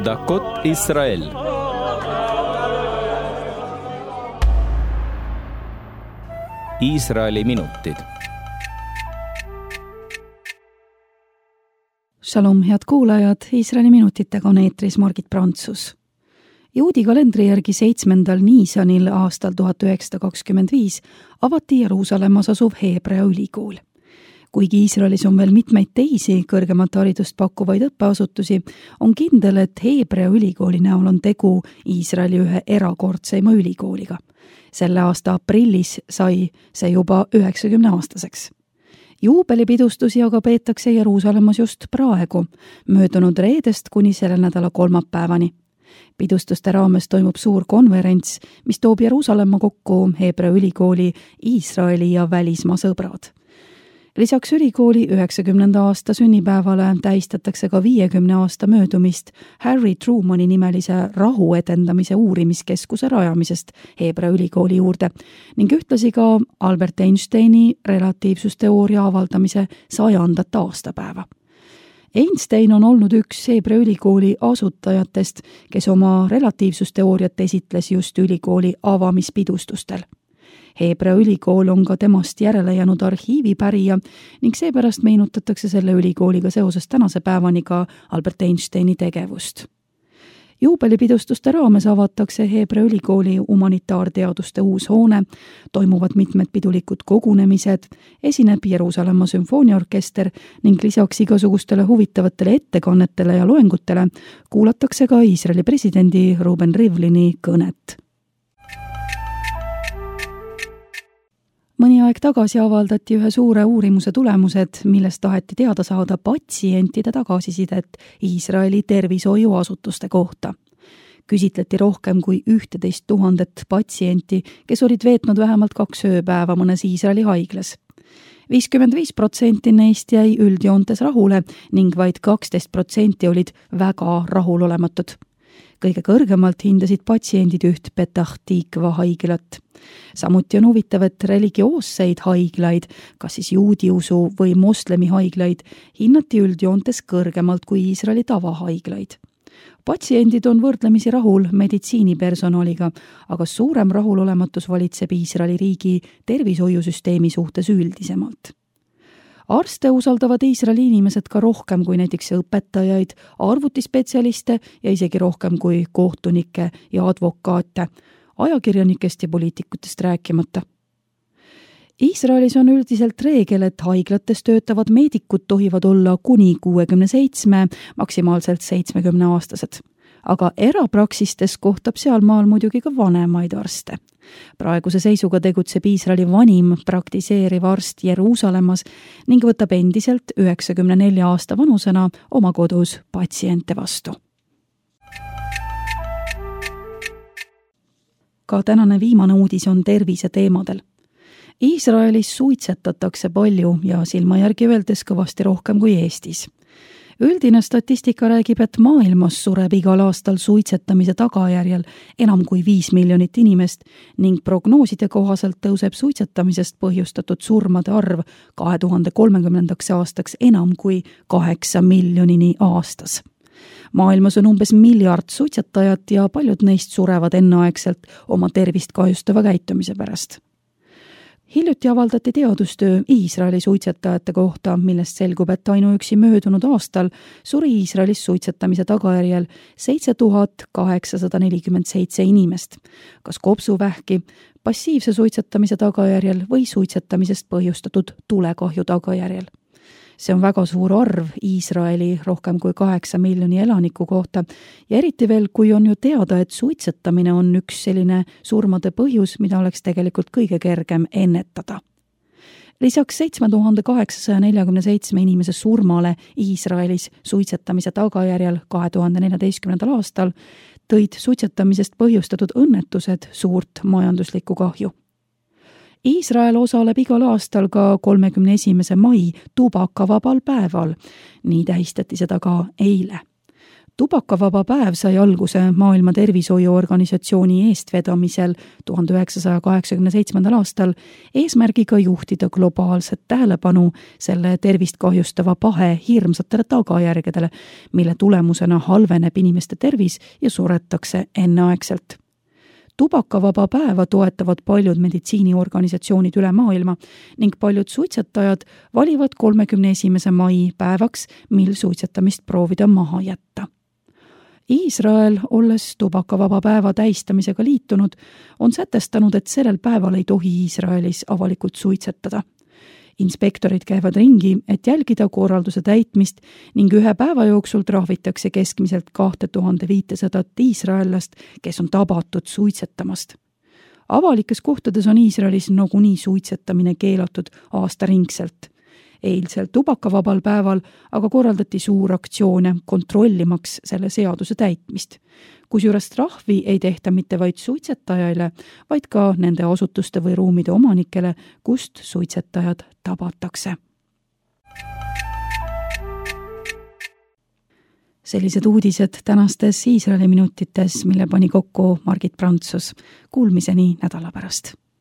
דקות ישראל. Iisraeli minutid. Shalom, head kuulajad, Iisraeli minutitega on eetris Margit Prantsus. Juudi kalendri järgi 7. Niisanil aastal 1925 avati Jeruusalemmas asuv Hebrea ülikool. Kuigi Iisraelis on veel mitmeid teisi kõrgemat haridust pakkuvaid õppeasutusi, on kindel, et Hebrea ülikooli näol on tegu Iisraeli ühe erakordseima ülikooliga. Selle aasta aprillis sai see juba 90-aastaseks. Juubelipidustusi aga peetakse Jeruusalemmas just praegu, möödunud reedest kuni selle nädala kolmapäevani. Pidustuste raames toimub suur konverents, mis toob Jeruusalemma kokku Hebrea ülikooli, Iisraeli ja välismaa sõbrad. Lisaks ülikooli 90. aasta sünnipäevale tähistatakse ka 50 aasta möödumist Harry Trumani nimelise rahu edendamise uurimiskeskuse rajamisest Hebrea ülikooli juurde ning ühtlasi ka Albert Einsteini relatiivsusteooria avaldamise 100. aastapäeva. Einstein on olnud üks Hebrea ülikooli asutajatest, kes oma relatiivsusteooriat esitles just ülikooli avamispidustustel. Hebrea ülikool on ka temast järele jäänud arhiivipärija ning seepärast meenutatakse selle ülikooliga seoses tänase päevani ka Albert Einsteini tegevust. Juubelipidustuste raames avatakse Hebrea ülikooli humanitaarteaduste uus hoone, toimuvad mitmed pidulikud kogunemised, esineb Jeruusalemma sümfooniaorkester ning lisaks igasugustele huvitavatele ettekannetele ja loengutele kuulatakse ka Iisraeli presidendi Reuven Rivlini kõnet. Mõni aeg tagasi avaldati ühe suure uurimuse tulemused, millest taheti teada saada patsientide tagasisidet Iisraeli tervishoiuasutuste kohta. Küsitleti rohkem kui 11 000 patsienti, kes olid veetnud vähemalt 2 ööpäeva mõnes Iisraeli haiglas. 55% neist jäi üldjoontes rahule ning vaid 12% olid väga rahulolematud. Kõige kõrgemalt hindasid patsiendid üht Petah Tikva haiglat. Samuti on huvitav, et religioosseid haiglaid, kas siis juudi usu või moslemi haiglaid, hinnati üldjoontes kõrgemalt kui Iisraeli tavahaiglaid. Patsiendid on võrdlemisi rahul meditsiinipersonaliga, aga suurem rahulolematus valitseb Iisraeli riigi tervishoiusüsteemi suhtes üldisemalt. Arste usaldavad Iisraeli inimesed ka rohkem kui näiteks õpetajaid, arvutispetsialiste ja isegi rohkem kui kohtunikke ja advokaate, ajakirjanikest ja poliitikutest rääkimata. Iisraelis on üldiselt reegel, et haiglates töötavad meedikud tohivad olla kuni 67, maksimaalselt 70-aastased. Aga erapraksistes kohtab sealmaal muidugi ka vanemaid arste. Praeguse seisuga tegutseb Iisraeli vanim praktiseeriv arst Jeruusalemmas ning võtab endiselt 94 aasta vanusena oma kodus patsiente vastu. Ka tänane viimane uudis on tervise teemadel. Iisraelis suitsetatakse palju ja silma järgi öeldes kõvasti rohkem kui Eestis. Üldine statistika räägib, et maailmas sureb igal aastal suitsetamise tagajärjel enam kui 5 miljonit inimest ning prognooside kohaselt tõuseb suitsetamisest põhjustatud surmade arv 2030. aastaks enam kui 8 miljonini aastas. Maailmas on umbes 1 miljard suitsetajat ja paljud neist surevad enneaegselt oma tervist kahjustava käitumise pärast. Hiljuti avaldati teadustöö Iisraeli suitsetajate kohta, millest selgub, et ainuüksi möödunud aastal suri Iisraelis suitsetamise tagajärjel 7847 inimest, kas kopsuvähki, passiivse suitsetamise tagajärjel või suitsetamisest põhjustatud tulekahju tagajärjel. See on väga suur arv Iisraeli rohkem kui 8 miljoni elaniku kohta ja eriti veel, kui on ju teada, et suitsetamine on üks selline surmade põhjus, mida oleks tegelikult kõige kergem ennetada. Lisaks 7847 inimese surmale Iisraelis suitsetamise tagajärjel 2014. aastal tõid suitsetamisest põhjustatud õnnetused suurt majanduslikku kahju. Iisrael osaleb igal aastal ka 31. mai tubakavabal päeval, nii tähistati seda ka eile. Tubakavaba päev sai alguse Maailma Tervishoiuorganisatsiooni eestvedamisel 1987. aastal eesmärgiga juhtida globaalset tähelepanu selle tervist kahjustava pahe hirmsatele tagajärgedele, mille tulemusena halveneb inimeste tervis ja suretakse enneaegselt. Tubakavaba päeva toetavad paljud meditsiiniorganisatsioonid üle maailma ning paljud suitsetajad valivad 31. mai päevaks, mil suitsetamist proovida maha jätta. Iisrael, olles tubakavaba päeva tähistamisega liitunud, on sätestanud, et sellel päeval ei tohi Iisraelis avalikult suitsetada. Inspektorid käivad ringi, et jälgida korralduse täitmist ning ühe päeva jooksul trahvitakse keskmiselt 2500 iisraellast, kes on tabatud suitsetamast. Avalikes kohtades on Iisraelis nagunii suitsetamine keelatud aastaringselt. Eilsel tubakavabal päeval aga korraldati suur aktsioone kontrollimaks selle seaduse täitmist. Kusjuures trahvi ei tehta mitte vaid suitsetajaile, vaid ka nende asutuste või ruumide omanikele, kust suitsetajad tabatakse. Sellised uudised tänastes Iisraeli minutites, mille pani kokku Margit Prantsus. Kuulmiseni nädala pärast.